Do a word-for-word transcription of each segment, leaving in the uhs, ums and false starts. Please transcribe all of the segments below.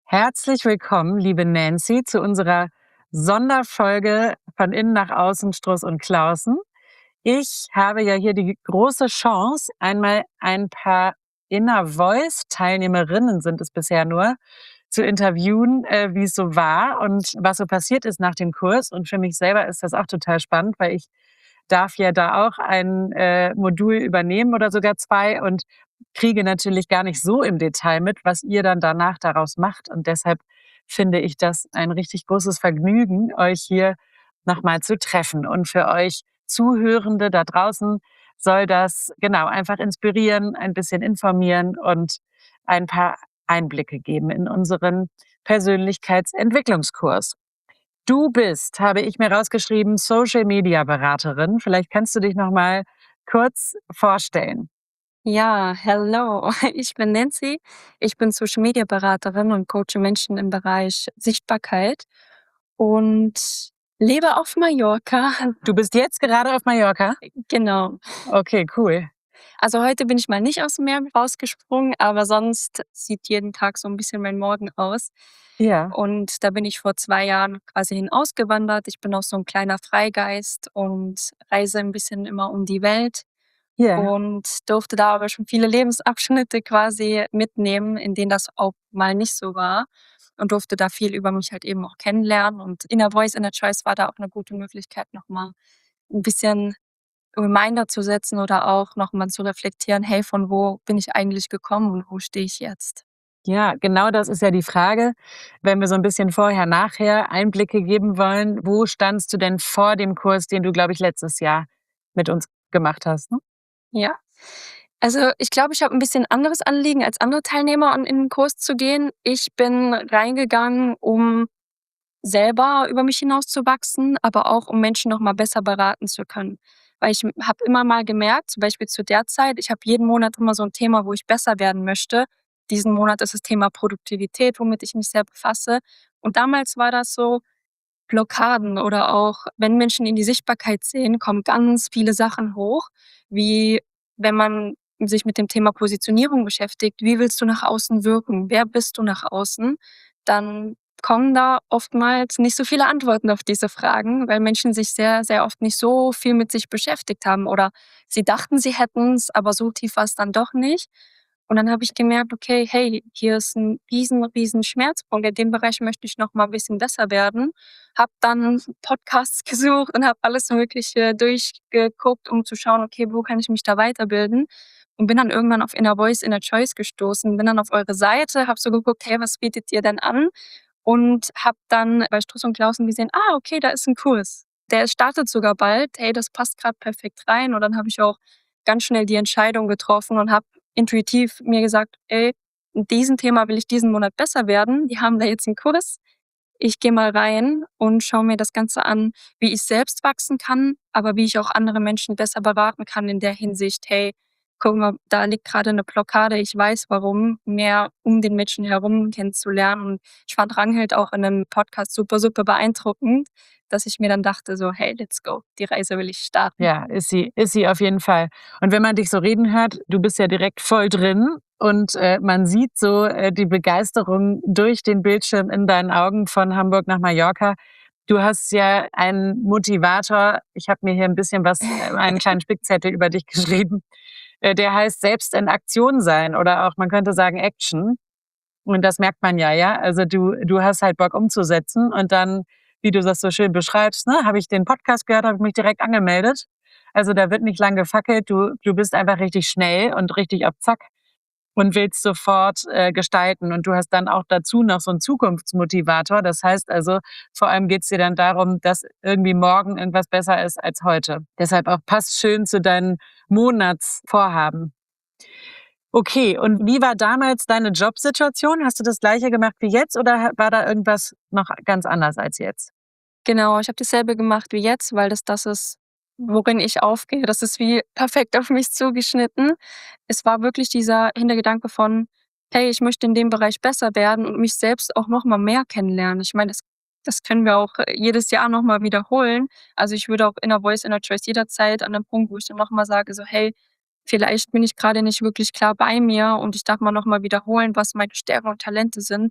Herzlich willkommen, liebe Nancy, zu unserer Sonderfolge von Innen nach Außen, Struss und Claussen. Ich habe ja hier die große Chance, einmal ein paar Inner Voice-Teilnehmerinnen sind es bisher nur, zu interviewen, äh, wie es so war und was so passiert ist nach dem Kurs. Und für mich selber ist das auch total spannend, weil ich darf ja da auch ein äh, Modul übernehmen oder sogar zwei und kriege natürlich gar nicht so im Detail mit, was ihr dann danach daraus macht. Und deshalb finde ich das ein richtig großes Vergnügen, euch hier nochmal zu treffen. Und für euch Zuhörende da draußen soll das genau einfach inspirieren, ein bisschen informieren und ein paar Einblicke geben in unseren Persönlichkeitsentwicklungskurs. Du bist, habe ich mir rausgeschrieben, Social-Media-Beraterin. Vielleicht kannst du dich noch mal kurz vorstellen. Ja, hello. Ich bin Nancy. Ich bin Social Media Beraterin und coache Menschen im Bereich Sichtbarkeit und lebe auf Mallorca. Du bist jetzt gerade auf Mallorca? Genau. Okay, cool. Also heute bin ich mal nicht aus dem Meer rausgesprungen, aber sonst sieht jeden Tag so ein bisschen mein Morgen aus. Ja, Und da bin ich vor zwei Jahren quasi hin ausgewandert. Ich bin auch so ein kleiner Freigeist und reise ein bisschen immer um die Welt. ja. Und durfte da aber schon viele Lebensabschnitte quasi mitnehmen, in denen das auch mal nicht so war und durfte da viel über mich halt eben auch kennenlernen. Und Inner Voice, Inner Choice war da auch eine gute Möglichkeit, noch mal 'n bisschen Reminder zu setzen oder auch noch mal zu reflektieren: „Hey, von wo bin ich eigentlich gekommen und wo stehe ich jetzt?“ Ja, genau das ist ja die Frage, wenn wir so ein bisschen vorher, nachher Einblicke geben wollen. Wo standst du denn vor dem Kurs, den du, glaube ich, letztes Jahr mit uns gemacht hast, ne? Ja. Also, ich glaube, ich habe 'n bisschen anderes Anliegen als andere Teilnehmer, um in den Kurs zu gehen. Ich bin reingegangen, um selber über mich hinauszuwachsen, aber auch um Menschen noch mal besser beraten zu können. Weil ich habe immer mal gemerkt, zum Beispiel zu der Zeit, ich habe jeden Monat immer so 'n Thema, wo ich besser werden möchte. Diesen Monat ist das Thema Produktivität, womit ich mich sehr befasse. Und damals war das so Blockaden oder auch, wenn Menschen in die Sichtbarkeit sehen, kommen ganz viele Sachen hoch, wie wenn man sich mit dem Thema Positionierung beschäftigt. Wie willst du nach außen wirken? Wer bist du nach außen? Dann kommen da oftmals nicht so viele Antworten auf diese Fragen, weil Menschen sich sehr, sehr oft nicht so viel mit sich beschäftigt haben oder sie dachten, sie hätten's, aber so tief war's dann doch nicht. Und dann habe ich gemerkt, okay, hey, hier ist 'n riesen, riesen Schmerzpunkt. In dem Bereich möchte ich noch mal bisschen besser werden. Habe dann Podcasts gesucht und habe alles Mögliche durchgeguckt, um zu schauen, okay, wo kann ich mich da weiterbilden? Und bin dann irgendwann auf Inner Voice, Inner Choice gestoßen, bin dann auf eure Seite, habe so geguckt: „Hey, was bietet ihr denn an?“ Und habe dann bei Struss und Klausen gesehen: „Ah, okay, da ist 'n Kurs. Der startet sogar bald. Hey, das passt grad perfekt rein.“ Und dann habe ich auch ganz schnell die Entscheidung getroffen und habe intuitiv mir gesagt: „Ey, in diesem Thema will ich diesen Monat besser werden. Die haben da jetzt 'n Kurs. Ich gehe mal rein und schaue mir das Ganze an, wie ich selbst wachsen kann, aber wie ich auch andere Menschen besser beraten kann in der Hinsicht: „Hey, guck mal, da liegt grade 'ne Blockade. Ich weiß warum“, mehr um den Menschen herum kennenzulernen. Und ich fand Rangheld auch in 'nem Podcast super, super beeindruckend, dass ich mir dann dachte so: „Hey, let's go. Die Reise will ich starten.“ Ja, ist sie ist sie auf jeden Fall. Und wenn man dich so reden hört, du bist ja direkt voll drin und, äh, man sieht so, äh, die Begeisterung durch den Bildschirm in deinen Augen von Hamburg nach Mallorca. Du hast ja einen Motivator. Ich habe mir hier ein bisschen was äh, einen kleinen Spickzettel über dich geschrieben, äh, der heißt „Selbst in Aktion sein“ oder auch man könnte sagen Action. Und das merkt man ja, ja? Also, du du hast halt Bock umzusetzen und dann, wie du das so schön beschreibst, ne, habe ich den Podcast gehört, habe ich mich direkt angemeldet. Also, da wird nicht lang gefackelt. Du du bist einfach richtig schnell und richtig auf Zack und willst sofort, äh, gestalten. Und du hast dann auch dazu noch so 'n Zukunftsmotivator. Das heißt also, vor allem geht's dir dann darum, dass irgendwie morgen irgendwas besser ist als heute. Deshalb auch passt schön zu deinen Monatsvorhaben. Okay, und wie war damals deine Jobsituation? Hast du das Gleiche gemacht wie jetzt oder ha war da irgendwas noch ganz anders als jetzt? Genau, ich habe dasselbe gemacht wie jetzt, weil das das ist, worin ich aufgehe. Das ist wie perfekt auf mich zugeschnitten. Es war wirklich dieser Hintergedanke von: „Hey, ich möchte in dem Bereich besser werden und mich selbst auch noch mal mehr kennenlernen.“ Ich meine, das das können wir auch, äh, jedes Jahr noch mal wiederholen. Also, ich würde auch Inner Voice, Inner Choice jederzeit an 'nem Punkt, wo ich dann noch mal sage so: „Hey, vielleicht bin ich grade nicht wirklich klar bei mir und ich darf mal noch mal wiederholen, was meine Stärken und Talente sind.“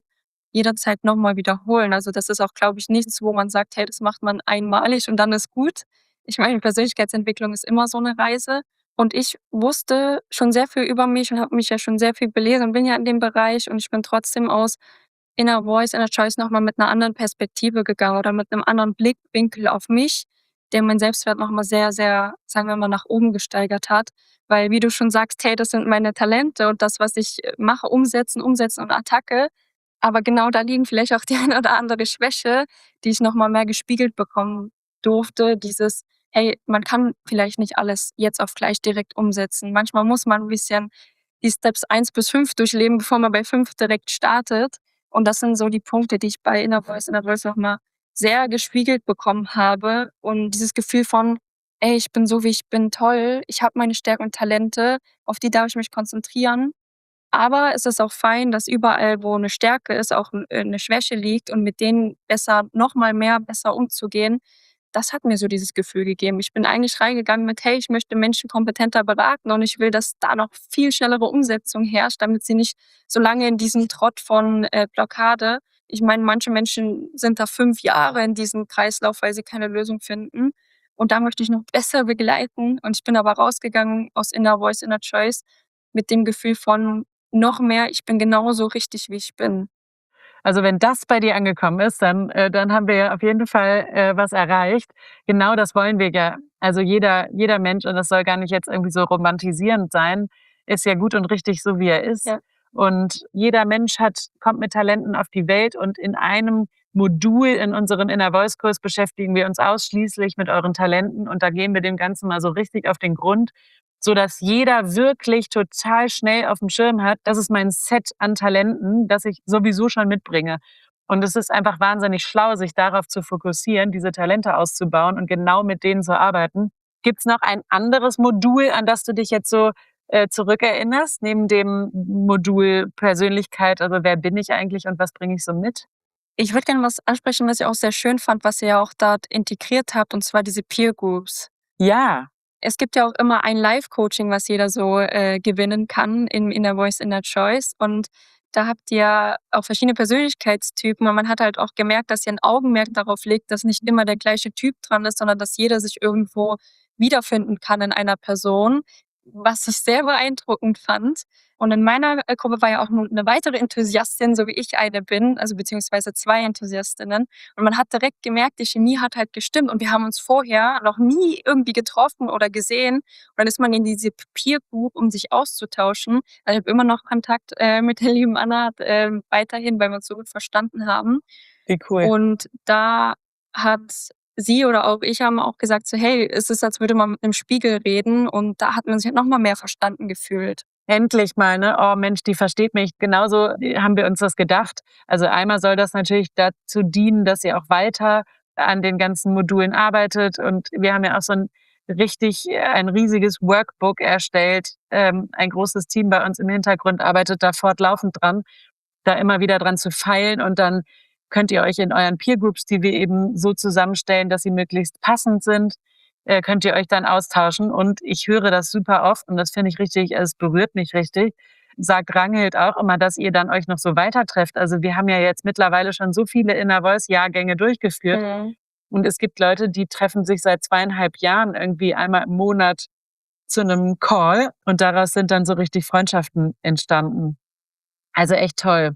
jederzeit noch mal wiederholen. Also, das ist auch, glaube ich, nichts, wo man sagt: „Hey, das macht man einmalig und dann ist gut.“ Ich meine, Persönlichkeitsentwicklung ist immer so 'ne Reise und ich wusste schon sehr viel über mich und habe mich ja schon sehr viel belesen und bin ja in dem Bereich und ich bin trotzdem aus Inner Voice, Inner Choice noch mal mit 'ner anderen Perspektive gegangen oder mit 'nem anderen Blickwinkel auf mich, der meinen Selbstwert noch mal sehr, sehr, sagen wir mal, nach oben gesteigert hat. Weil wie du schon sagst: „Hey, das sind meine Talente und das, was ich, äh, mache, umsetzen, umsetzen und Attacke.“ Aber genau da liegen vielleicht auch die eine oder andere Schwäche, die ich noch mal mehr gespiegelt bekommen durfte. Dieses: „Hey, man kann vielleicht nicht alles jetzt auf gleich direkt umsetzen. Manchmal muss man 'n bisschen die Steps eins bis fünf durchleben, bevor man bei fünf direkt startet.“ Und das sind so die Punkte, die ich bei Inner Voice, Inner Voice noch mal sehr gespiegelt bekommen habe und dieses Gefühl von: „Ey, ich bin so, wie ich bin, toll. Ich habe meine Stärken und Talente, auf die darf ich mich konzentrieren. Aber es ist auch fein, dass überall, wo 'ne Stärke ist, auch 'n äh, 'ne Schwäche liegt und mit denen besser noch mal mehr besser umzugehen.“ Das hat mir so dieses Gefühl gegeben. Ich bin eigentlich reingegangen mit: „Hey, ich möchte Menschen kompetenter beraten und ich will, dass da noch viel schnellere Umsetzung herrscht, damit sie nicht so lange in diesem Trott von, äh, Blockade“ Ich meine, manche Menschen sind da fünf Jahre in diesem Kreislauf, weil sie keine Lösung finden. Und da möchte ich noch besser begleiten und ich bin aber rausgegangen aus Inner Voice, Inner Choice mit dem Gefühl von noch mehr: „Ich bin genauso richtig, wie ich bin.“ Also, wenn das bei dir angekommen ist, dann äh, dann haben wir ja auf jeden Fall, äh, was erreicht. Genau das wollen wir ja. Also, jeder jeder Mensch, und das soll gar nicht jetzt irgendwie so romantisierend sein, ist ja gut und richtig so, wie er ist. Ja. Und jeder Mensch hat kommt mit Talenten auf die Welt und in einem Modul in unserem Inner Voice Kurs beschäftigen wir uns ausschließlich mit euren Talenten und da gehen wir dem Ganzen mal so richtig auf den Grund, sodass jeder wirklich total schnell auf'm Schirm hat: „Das ist mein Set an Talenten, das ich sowieso schon mitbringe.“ Und es ist einfach wahnsinnig schlau, sich darauf zu fokussieren, diese Talente auszubauen und genau mit denen zu arbeiten. Gibt's noch ein anderes Modul, an das du dich jetzt so, äh, zurückerinnerst, neben dem M Modul Persönlichkeit, also, wer bin ich eigentlich und was bringe ich so mit? Ich würde gerne was ansprechen, was ich auch sehr schön fand, was ihr ja auch dort integriert habt, und zwar diese Peer Groups. Ja. Es gibt ja auch immer ein Live-Coaching, was jeder so, äh, gewinnen kann in Inner Voice, Inner Choice. Und da habt ihr auch verschiedene Persönlichkeitstypen und man hat halt auch gemerkt, dass ihr 'n Augenmerk darauf legt, dass nicht immer der gleiche Typ dran ist, sondern dass jeder sich irgendwo wiederfinden kann in einer Person, was ich sehr beeindruckend fand. Und in meiner, äh, Gruppe war ja auch nun 'ne weitere Enthusiastin, so wie ich eine bin, also, beziehungsweise zwei Enthusiastinnen. Und man hat direkt gemerkt, die Chemie hat halt gestimmt und wir haben uns vorher noch nie irgendwie getroffen oder gesehen. Und dann ist man in diese P Peer Group, um sich auszutauschen. Also, ich habe immer noch Kontakt, äh, mit der lieben Anna, ähm, weiterhin, weil wir uns so gut verstanden haben. Wie cool. Und da hat sie oder auch ich haben auch gesagt so: „Hey, es ist, als würde man mit 'nem Spiegel reden.“ Und da hat man sich halt noch mal mehr verstanden gefühlt. Endlich mal, ne? „Oh Mensch, die versteht mich.“ Genauso, äh, haben wir uns das gedacht. Also, einmal soll das natürlich dazu dienen, dass ihr auch weiter an den ganzen Modulen arbeitet. Und wir haben ja auch so 'n richtig äh, ein riesiges Workbook erstellt. Ähm, ein großes Team bei uns im Hintergrund arbeitet da fortlaufend dran, da immer wieder dran zu feilen. Und dann könnt ihr euch in euren Peer Groups, die wir eben so zusammenstellen, dass sie möglichst passend sind äh, könnt ihr euch dann austauschen. Und ich höre das super oft und das finde ich richtig es berührt mich richtig, sagt Ranghild auch immer, dass ihr dann euch noch so weiter trefft. Also, wir haben ja jetzt mittlerweile schon so viele Inner Voice Jahrgänge durchgeführt. Mhm. Und es gibt Leute, die treffen sich seit zweieinhalb Jahren irgendwie einmal im Monat zu 'nem Call und daraus sind dann so richtig Freundschaften entstanden. Also, echt toll.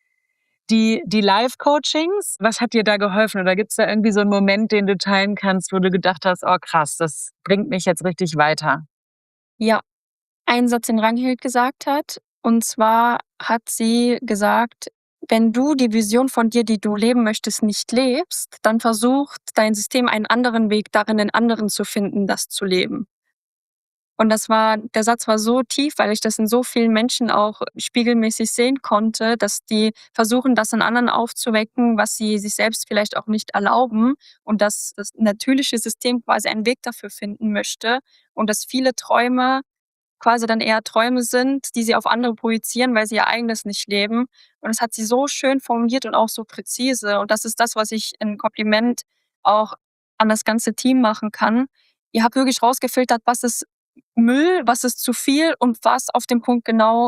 Die die Live-Coachings, was hat dir da geholfen? Oder gibt's da irgendwie so 'n Moment, den du teilen kannst, wo du gedacht hast: „Oh krass, das bringt mich jetzt richtig weiter?“ Ja, ein Satz, den Ranghild gesagt hat. Und zwar hat sie gesagt: „Wenn du die Vision von dir, die du leben möchtest, nicht lebst, dann versucht dein System einen anderen Weg darin, 'nen anderen zu finden, das zu leben.“ Und das war der Satz war so tief, weil ich das in so vielen Menschen auch spiegelmäßig sehen konnte, dass die versuchen, das in anderen aufzuwecken, was sie sich selbst vielleicht auch nicht erlauben. Und dass das natürliche System quasi einen Weg dafür finden möchte. Und dass viele Träume quasi dann eher Träume sind, die sie auf andere projizieren, weil sie ihr Eigenes nicht leben. Und das hat sie so schön formuliert und auch so präzise. Und das ist das, was ich 'n Kompliment auch an das ganze Team machen kann. Ihr habt wirklich rausgefiltert, was ist Müll, was ist zu viel und was auf den Punkt genau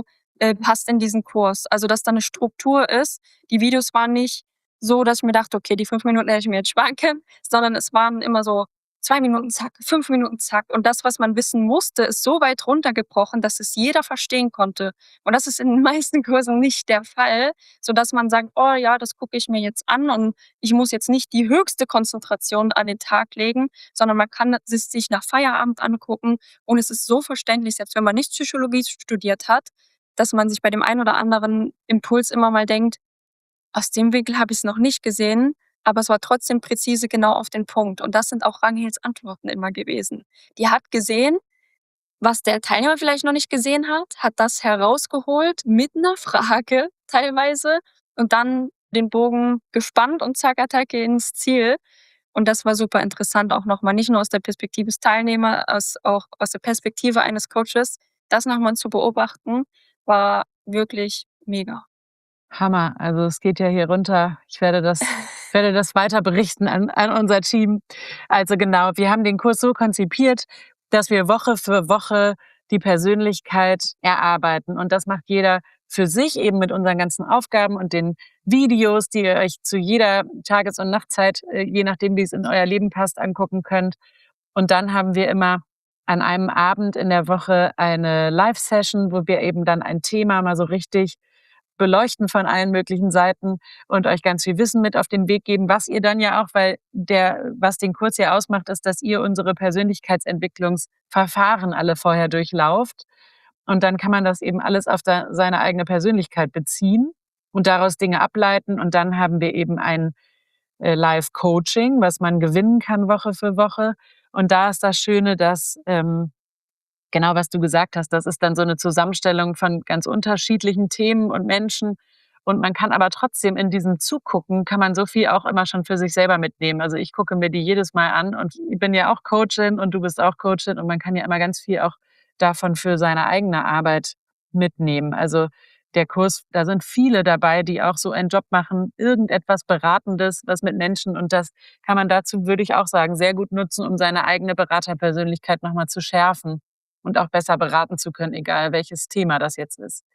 äh, passt in diesen Kurs. Also, dass da 'ne Struktur ist. Die Videos waren nicht so, dass ich mir dachte: „Okay, die fünf Minuten hätte ich mir jetzt sparen können“, sondern es waren immer so zwei Minuten, zack, fünf Minuten, zack. Und das, was man wissen musste, ist so weit runtergebrochen, dass es jeder verstehen konnte. Und das ist in den meisten Kursen nicht der Fall, sodass man sagt: „Oh ja, das gucke ich mir jetzt an und ich muss jetzt nicht die höchste Konzentration an den Tag legen“, sondern man kann es sich nach Feierabend angucken und es ist so verständlich, selbst wenn man nicht Psychologie studiert hat, dass man sich bei dem einen oder anderen Impuls immer mal denkt: „Aus dem Winkel habe ich's noch nicht gesehen“, aber es war trotzdem präzise genau auf den Punkt. Und das sind auch Ragnhilds Antworten immer gewesen. Die hat gesehen, was der Teilnehmer vielleicht noch nicht gesehen hat, hat das herausgeholt mit 'ner Frage teilweise und dann den Bogen gespannt und zack, Attacke ins Ziel. Und das war super interessant auch noch mal, nicht nur aus der Perspektive des Teilnehmer, aus auch aus der Perspektive eines Coaches. Das noch mal zu beobachten, war wirklich mega. Hammer. Also, es geht ja hier runter. Ich werde das werde das weiter berichten an an unser Team. Also, genau, wir haben den Kurs so konzipiert, dass wir Woche für Woche die Persönlichkeit erarbeiten. Und das macht jeder für sich eben mit unseren ganzen Aufgaben und den Videos, die ihr euch zu jeder Tages und Nachtzeit, äh, je nachdem, wie's in euer Leben passt, angucken könnt. Und dann haben wir immer an einem Abend in der Woche eine Live-Session, wo wir eben dann ein Thema mal so richtig beleuchten von allen möglichen Seiten und euch ganz viel Wissen mit auf den Weg geben, was ihr dann ja auch weil der was den Kurs ja ausmacht, ist, dass ihr unsere Persönlichkeitsentwicklungsverfahren alle vorher durchlauft. Und dann kann man das eben alles auf da seine eigene Persönlichkeit beziehen und daraus Dinge ableiten. Und dann haben wir eben ein, äh, Live-Coaching, was man gewinnen kann Woche für Woche. Und da ist das Schöne, dass, ähm genau, was du gesagt hast, das ist dann so 'ne Zusammenstellung von ganz unterschiedlichen Themen und Menschen. Und man kann aber trotzdem in diesem Zugucken kann man so viel auch immer schon für sich selber mitnehmen. Also, ich gucke mir die jedes Mal an und ich bin ja auch Coachin und du bist auch Coachin und man kann ja immer ganz viel auch davon für seine eigene Arbeit mitnehmen. Also, der Kurs da sind viele dabei, die auch so einen Job machen, irgendetwas Beratendes, was mit Menschen und das kann man dazu, würde ich auch sagen, sehr gut nutzen, um seine eigene Beraterpersönlichkeit noch mal zu schärfen und auch besser beraten zu können, egal welches Thema das jetzt ist.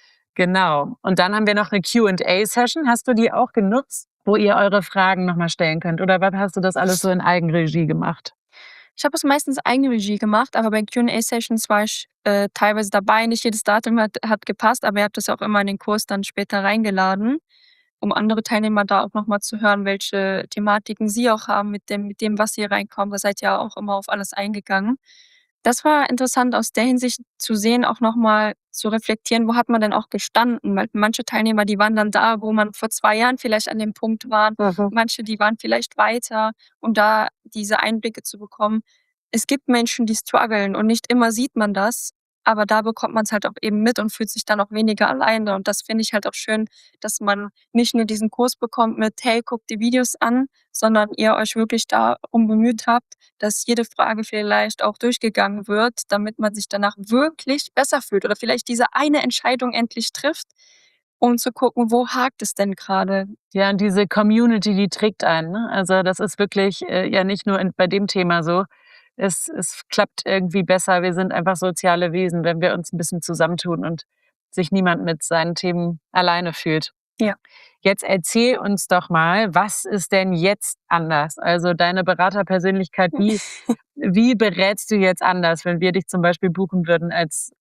Genau. Und dann haben wir noch 'ne Q&A-Session. Hast du die auch genutzt, wo ihr eure Fragen noch mal stellen könnt oder wa hast du das alles so in Eigenregie gemacht? Ich habe es meistens Eigenregie gemacht, aber bei Q&A-Sessions war ich, äh, teilweise dabei. Nicht jedes Datum hat hat gepasst, aber ihr habt das ja auch immer in den Kurs dann später reingeladen, um andere Teilnehmer da auch noch mal zu hören, welche Thematiken sie auch haben mit dem mit dem, was hier reinkommt. Da seid ihr auch immer auf alles eingegangen. Das war interessant aus der Hinsicht zu sehen, auch noch mal zu reflektieren, wo hat man denn auch gestanden? Weil manche Teilnehmer, die waren dann da, wo man vor zwei Jahren vielleicht an dem Punkt waren. Mhm. Manche, die waren vielleicht weiter, um da diese Einblicke zu bekommen. Es gibt Menschen, die strugglen und nicht immer sieht man das, aber da bekommt man's halt auch eben mit und fühlt sich dann auch weniger alleine. Und das finde ich halt auch schön, dass man nicht nur diesen Kurs bekommt mit: „Hey, guckt die Videos an“, sondern ihr euch wirklich darum bemüht habt, dass jede Frage vielleicht auch durchgegangen wird, damit man sich danach wirklich besser fühlt oder vielleicht diese eine Entscheidung endlich trifft, um zu gucken, wo hakt es denn grade? Ja, und diese Community, die trägt einen, ne? Also, das ist wirklich, äh, ja nicht nur in bei dem Thema so. Es es klappt irgendwie besser. Wir sind einfach soziale Wesen, wenn wir uns 'n bisschen zusammentun und sich niemand mit seinen Themen alleine fühlt. Ja. Jetzt erzähl uns doch mal, was ist denn jetzt anders? Also, deine Beraterpersönlichkeit, wie wie berätst du jetzt anders, wenn wir dich zum Beispiel buchen würden als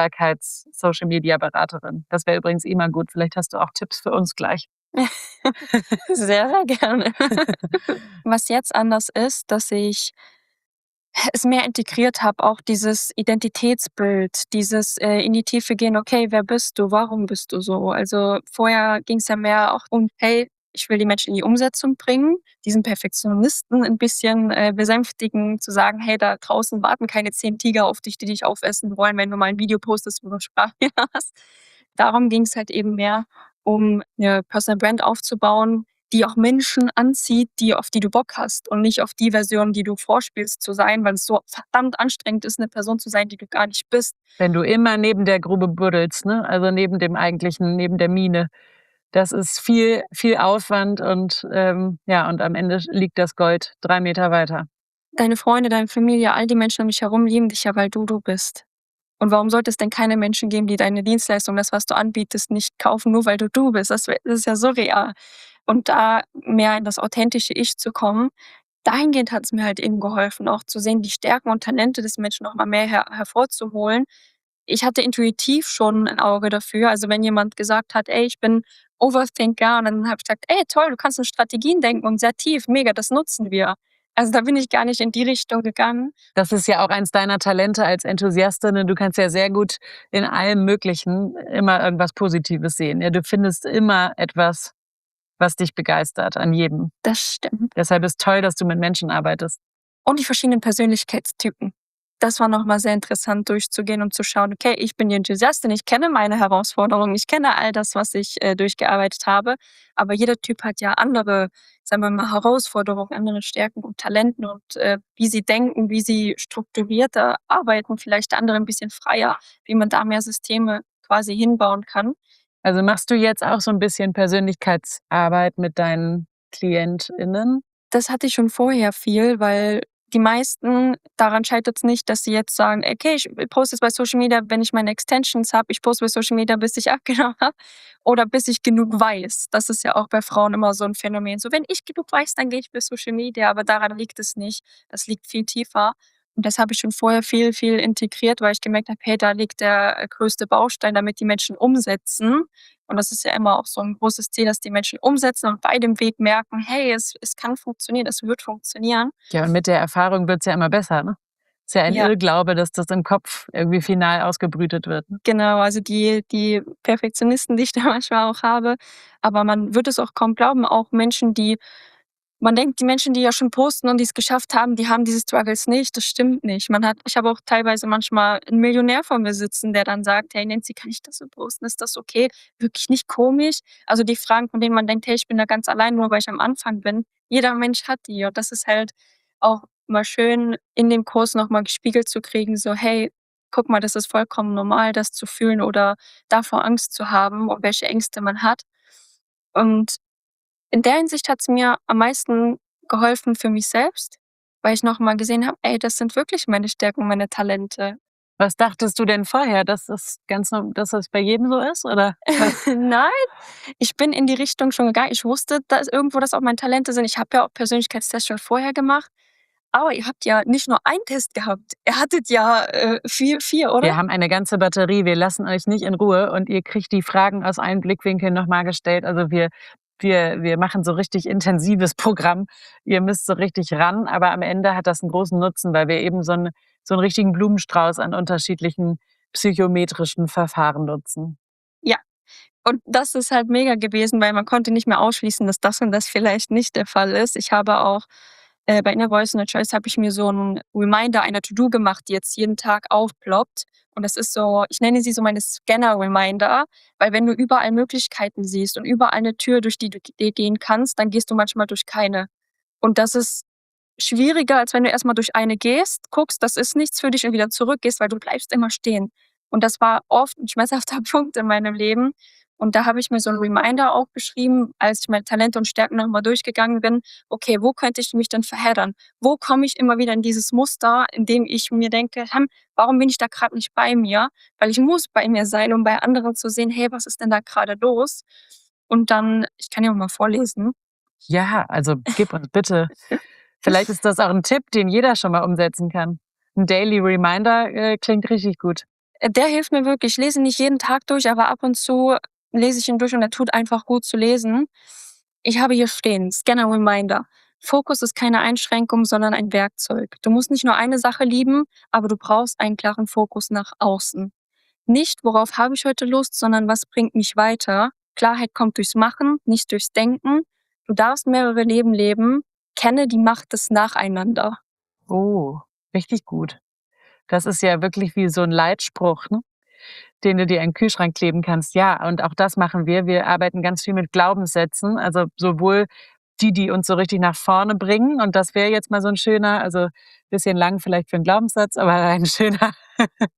Sichtbarkeits-Social-Media-Beraterin? Das wäre übrigens immer gut. Vielleicht hast du auch Tipps für uns gleich. Sehr, sehr gerne. Was jetzt anders ist, dass ich es mehr integriert habe, auch dieses Identitätsbild, dieses, äh, in die Tiefe gehen: „Okay, wer bist du? Warum bist du so?“ Also, vorher ging's ja mehr auch um: „Hey, ich will die Menschen in die Umsetzung bringen, diesen Perfektionisten 'n bisschen, äh, besänftigen“, zu sagen: „Hey, da draußen warten keine zehn Tiger auf dich, die dich aufessen wollen, wenn du mal 'n Video postest, wo du Sprachfehler hast.“ Darum ging's halt eben mehr, um 'ne Personal Brand aufzubauen, die auch Menschen anzieht, die auf die du Bock hast und nicht auf die Version, die du vorspielst zu sein, weil es so verdammt anstrengend ist, 'ne Person zu sein, die du gar nicht bist. Wenn du immer neben der Grube buddelst, ne? Also, neben dem eigentlichen neben der Mine. Das ist viel viel Aufwand und, ähm, ja und am Ende sch liegt das Gold drei Meter weiter. Deine Freunde, deine Familie, all die Menschen um dich herum lieben dich ja, weil du du bist. Und warum sollte es denn keine Menschen geben, die deine Dienstleistung, das, was du anbietest, nicht kaufen, nur weil du du bist? Das wär das ist ja surreal. Und da mehr in das authentische Ich zu kommen, dahingehend hat's mir halt eben geholfen, auch zu sehen, die Stärken und Talente des Menschen noch mal mehr her hervorzuholen. Ich hatte intuitiv schon 'n Auge dafür. Also, wenn jemand gesagt hat: „Ey, ich bin Overthinker“, und dann habe ich gesagt: „Ey, toll, du kannst in Strategien denken und sehr tief, mega, das nutzen wir.“ Also, da bin ich gar nicht in die Richtung gegangen. Das ist ja auch eins deiner Talente als Enthusiastin, und du kannst ja sehr gut in allem Möglichen immer irgendwas Positives sehen. Ja, du findest immer etwas, was dich begeistert an jedem. Das stimmt. Deshalb ist toll, dass du mit Menschen arbeitest. Und die verschiedenen Persönlichkeitstypen. Das war noch mal sehr interessant durchzugehen und zu schauen: „Okay, ich bin die Enthusiastin, ich kenne meine Herausforderungen, ich kenne all das, was ich, äh, durchgearbeitet habe.“ Aber jeder Typ hat ja andere, sagen wir mal, Herausforderungen, andere Stärken und Talenten und, äh, wie sie denken, wie sie strukturierter arbeiten, vielleicht der andere 'n bisschen freier, wie man da mehr Systeme quasi hinbauen kann. Also, machst du jetzt auch so 'n bisschen Persönlichkeitsarbeit mit deinen KlientInnen? Das hatte ich schon vorher viel, weil die meisten daran scheitert's nicht, dass sie jetzt sagen: „Okay, ich poste jetzt bei Social Media, wenn ich meine Extensions habe. Ich poste bei Social Media, bis ich abgenommen habe oder bis ich genug weiß.“ Das ist ja auch bei Frauen immer so 'n Phänomen. So: „Wenn ich genug weiß, dann gehe ich bei Social Media“, aber daran liegt es nicht. Das liegt viel tiefer. Und das habe ich schon vorher viel, viel integriert, weil ich gemerkt habe: „Hey, da liegt der, äh, größte Baustein, damit die Menschen umsetzen.“ Und das ist ja immer auch so 'n großes Ziel, dass die Menschen umsetzen und bei dem Weg merken: „Hey, es es kann funktionieren, es wird funktionieren.“ Ja, und mit der Erfahrung wird's ja immer besser, ne? Ist ja ein Ja. Irrglaube, dass das im Kopf irgendwie final ausgebrütet wird, ne? Genau, also die die Perfektionisten, die ich da manchmal auch habe. Aber man wird es auch kaum glauben, auch Menschen, die man denkt, die Menschen, die ja schon posten und die's geschafft haben, die haben diese Struggles nicht. Das stimmt nicht. Man hat ich habe auch teilweise manchmal 'n Millionär vor mir sitzen, der dann sagt: „Hey Nancy, kann ich das so posten? Ist das okay? Wirklich nicht komisch?“ Also, die Fragen, von denen man denkt: „Hey, ich bin da ganz allein, nur weil ich am Anfang bin.“ Jeder Mensch hat die und das ist halt auch mal schön, in dem Kurs noch mal gespiegelt zu kriegen, so: „Hey, guck mal, das ist vollkommen normal, das zu fühlen oder davor Angst zu haben und welche Ängste man hat.“ Und in der Hinsicht hat's mir am meisten geholfen für mich selbst, weil ich noch mal gesehen habe: „Ey, das sind wirklich meine Stärken, meine Talente.“ Was dachtest du denn vorher, dass das ganz norm dass das bei jedem so ist, oder was? Nein, ich bin in die Richtung schon gegangen. Ich wusste, dass irgendwo das auch meine Talente sind. Ich habe ja auch Persönlichkeitstests schon vorher gemacht. Aber ihr habt ja nicht nur einen Test gehabt. Ihr hattet ja, äh, vier vier, oder? Wir haben eine ganze Batterie. Wir lassen euch nicht in Ruhe und ihr kriegt die Fragen aus allen Blickwinkeln noch mal gestellt. Also, wir wir wir machen so richtig intensives Programm. Ihr müsst so richtig ran, aber am Ende hat das 'n großen Nutzen, weil wir eben so 'n so 'n richtigen Blumenstrauß an unterschiedlichen psychometrischen Verfahren nutzen. Ja, und das ist halt mega gewesen, weil man konnte nicht mehr ausschließen, dass das und das vielleicht nicht der Fall ist. Ich habe auch, äh, bei Inner Voice, Inner Choice habe ich mir so 'n Reminder einer To-do gemacht, die jetzt jeden Tag aufploppt. Und das ist so ich nenne sie so meine Scanner-Reminder, weil wenn du überall Möglichkeiten siehst und überall 'ne Tür, durch die du g gehen kannst, dann gehst du manchmal durch keine. Und das ist schwieriger, als wenn du erst mal durch eine gehst, guckst, das ist nichts für dich und wieder zurückgehst, weil du bleibst immer stehen. Und das war oft 'n schmerzhafter Punkt in meinem Leben. Und da habe ich mir so 'n Reminder aufgeschrieben, als ich meine Talente und Stärken noch mal durchgegangen bin: „Okay, wo könnte ich mich denn verheddern? Wo komme ich immer wieder in dieses Muster, in dem ich mir denke: ‚Hm, warum bin ich da grad nicht bei mir?‘“ Weil ich muss bei mir sein, um bei anderen zu sehen: „Hey, was ist denn da grade los?“ Und dann ich kann ja auch mal vorlesen. Ja, also gib uns bitte. Vielleicht ist das auch 'n Tipp, den jeder schon mal umsetzen kann. 'N Daily Reminder, äh, klingt richtig gut. Äh, der hilft mir wirklich. Ich lese ihn nicht jeden Tag durch, aber ab und zu lese ich ihn durch und er tut einfach gut zu lesen. Ich habe hier stehen: „Scanner Reminder. Fokus ist keine Einschränkung, sondern ein Werkzeug. Du musst nicht nur eine Sache lieben, aber du brauchst einen klaren Fokus nach außen. Nicht: ‚Worauf habe ich heute Lust?‘, sondern: ‚Was bringt mich weiter?‘ Klarheit kommt durchs Machen, nicht durchs Denken. Du darfst mehrere Leben leben. Kenne die Macht des Nacheinander.“ Oh, richtig gut. Das ist ja wirklich wie so 'n Leitspruch, ne, den du dir in 'n Kühlschrank kleben kannst. Ja, und auch das machen wir. Wir arbeiten ganz viel mit Glaubenssätzen, also sowohl die, die uns so richtig nach vorne bringen und das wäre jetzt mal so 'n schöner also bisschen lang vielleicht für 'n Glaubenssatz, aber ein schöner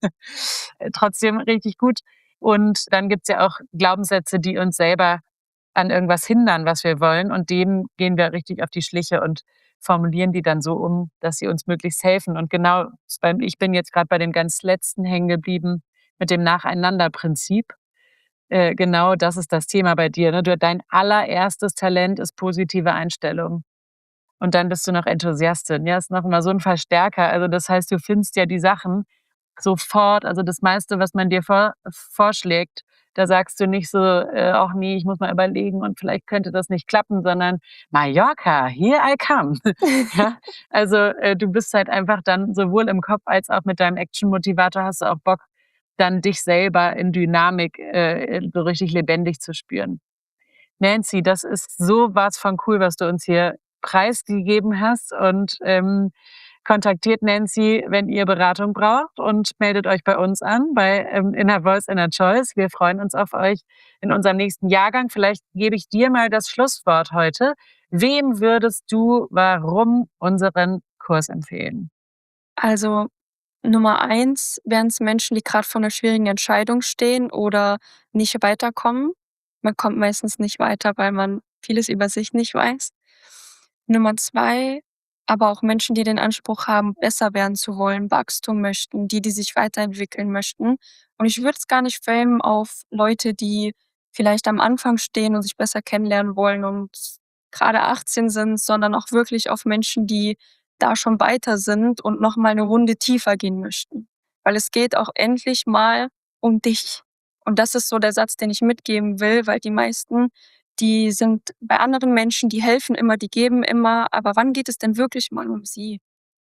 trotzdem richtig gut. Und dann gibt's ja auch Glaubenssätze, die uns selber an irgendwas hindern, was wir wollen. Und dem gehen wir richtig auf die Schliche und formulieren die dann so um, dass sie uns möglichst helfen. Und genau, beim ich bin jetzt gerade bei dem ganz Letzten hängen geblieben mit dem Nacheinander-Prinzip. Äh, genau das ist das Thema bei dir, ne? Du dein allererstes Talent ist positive Einstellung. Und dann bist du noch Enthusiastin. Ja, ist noch mal so 'n Verstärker. Also, das heißt, du findest ja die Sachen sofort. Also, das meiste, was man dir vor vorschlägt, da sagst du nicht so: „Äh, ach ne, ich muss mal überlegen und vielleicht könnte das nicht klappen“, sondern: „Mallorca, here I come.“ Ja, also, äh, du bist halt einfach dann sowohl im Kopf als auch mit deinem Action-Motivator hast du auch Bock, dann dich selber in Dynamik, äh, so richtig lebendig zu spüren. Nancy, das ist so was von cool, was du uns hier preisgegeben hast und, ähm, kontaktiert Nancy, wenn ihr Beratung braucht und meldet euch bei uns an bei, ähm, Inner Voice, Inner Choice. Wir freuen uns auf euch in unserem nächsten Jahrgang. Vielleicht gebe ich dir mal das Schlusswort heute. Wem würdest du warum unseren Kurs empfehlen? Also, Nummer eins wären's Menschen, die grad vor 'ner schwierigen Entscheidung stehen oder nicht weiterkommen. Man kommt meistens nicht weiter, weil man vieles über sich nicht weiß. Nummer zwei, aber auch Menschen, die den Anspruch haben, besser werden zu wollen, Wachstum möchten, die, die sich weiterentwickeln möchten. Und ich würde es gar nicht framen auf Leute, die vielleicht am Anfang stehen und sich besser kennenlernen wollen und grade achtzehn sind, sondern auch wirklich auf Menschen, die da schon weiter sind und noch mal 'ne Runde tiefer gehen möchten. Weil es geht auch endlich mal um dich. Und das ist so der Satz, den ich mitgeben will, weil die meisten, die sind bei anderen Menschen, die helfen immer, die geben immer, aber wann geht es denn wirklich mal um sie?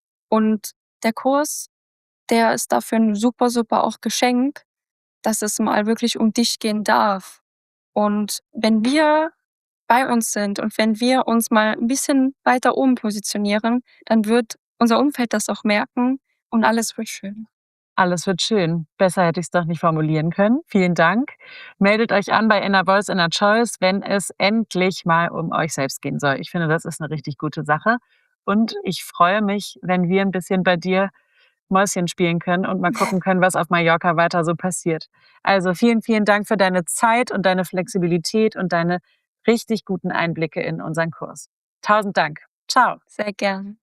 Und der Kurs, der ist dafür 'n super, super auch Geschenk, dass es mal wirklich um dich gehen darf. Und wenn wir bei uns sind und wenn wir uns mal 'n bisschen weiter oben positionieren, dann wird unser Umfeld das auch merken und alles wird schön. Alles wird schön. Besser hätte ich's doch nicht formulieren können. Vielen Dank. Meldet euch an bei Inner Voice, Inner Choice, wenn es endlich mal um euch selbst gehen soll. Ich finde, das ist 'ne richtig gute Sache. Und ich freue mich, wenn wir 'n bisschen bei dir Mäuschen spielen können und mal gucken können, was auf Mallorca weiter so passiert. Also, vielen, vielen Dank für deine Zeit und deine Flexibilität und deine richtig guten Einblicke in unseren Kurs. Tausend Dank. Tschau. Sehr gern.